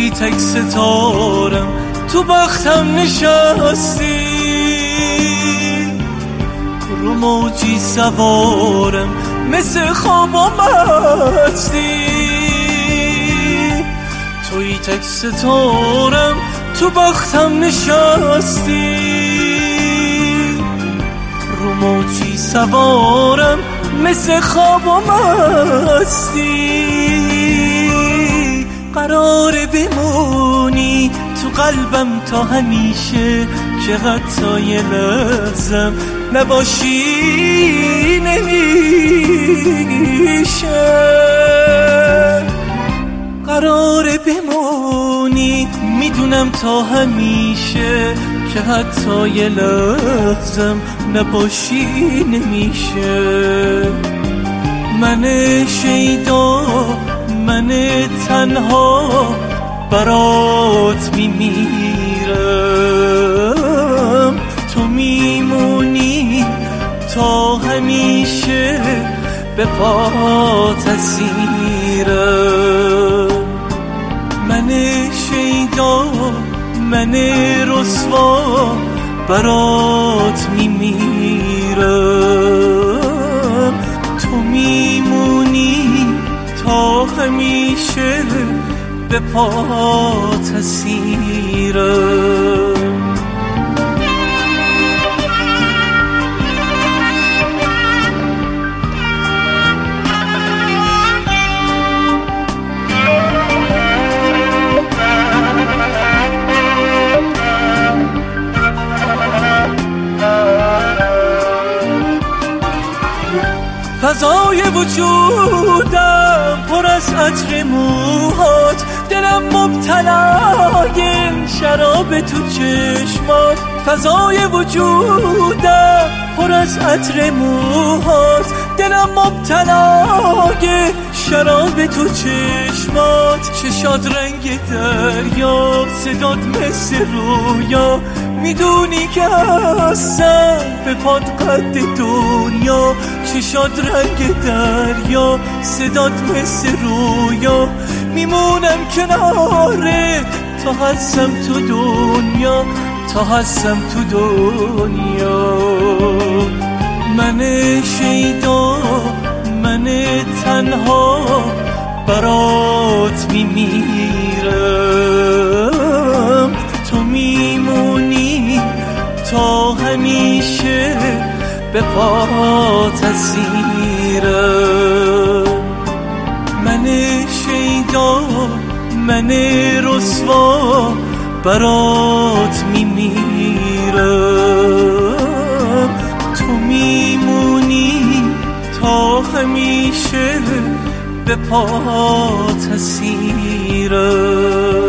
توی تک ستارم تو بختم نشستی، رو موجی سوارم مثل خوابم هستی. توی تک ستارم تو بختم نشستی، رو موجی سوارم مثل خوابم هستی. قرار بمونی تو قلبم تا همیشه، که حتی یه لحظم نباشی نمیشه. قرار بمونی میدونم تا همیشه، که حتی یه لحظم نباشی نمیشه. من شیدا من تنها برات میمیرم، تو میمونی تا همیشه به پات اسیرم. من شیدا من رسوا برات میمیرم، تو میمونی تا همیشه به پات اسیرم. فضای وجودم پر از عطر موهات، دلم مبتلای شراب تو چشمات. فضای وجودم پر از عطر موهات، دلم مبتلای شراب تو چشمات. چشات رنگ دریا، صدات مثل رویا، میدونی که هستم به پات قد دنیا. چشات رنگ دریا، صدات مثل رویا، میمونم کنارت تا هستم تو دنیا، تا هستم تو دنیا. من شیدا من تنها برات میمیرم، تو میمونی تا همیشه به پات اسیرم. من شیدا من رسوا برات میمیرم، تو میمونی تا همیشه به پات اسیرم.